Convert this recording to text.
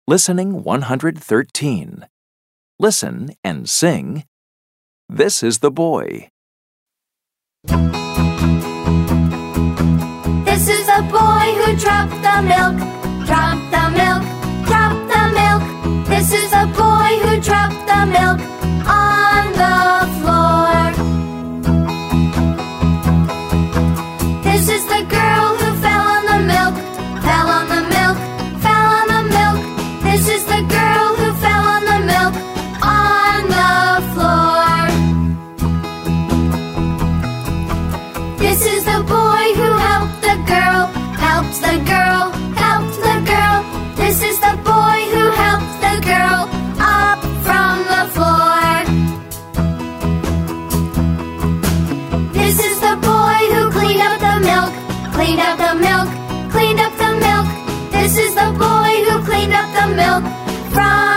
Listening 113. Listen and sing. This is the boy. This is the boy who dropped the milk. Dropped the milk, dropped the milk. This is the boy who dropped the milk on the floor. This is the girl who fell on the milk. Fell on the milk, fell on the milk. This is the girl who fell on the milk on the floor. This is the boy who helped the girl. Helped the girl, helped the girl. This is the boy who helped the girl up from the floor. This is the boy who cleaned up the milk. Cleaned up the milk, cleaned up the milk. This is the boy who cleaned up the milk from